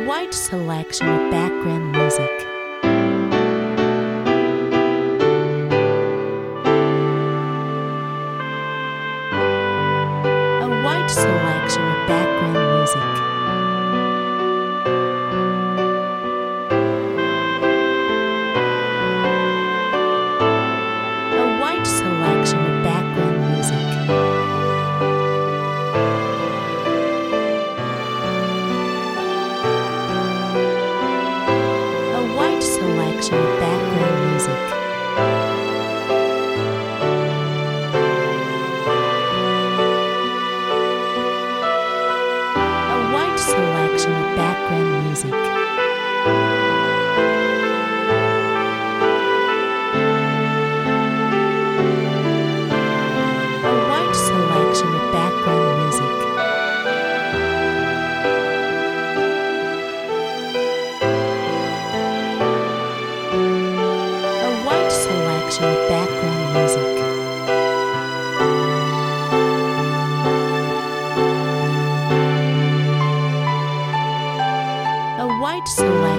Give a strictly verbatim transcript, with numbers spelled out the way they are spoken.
A wide selection of background music. A wide selection of background music. A wide selection of background music. A wide selection of background music. A wide selection of background music. A wide selection of background music. A wide selection of background music. A wide selection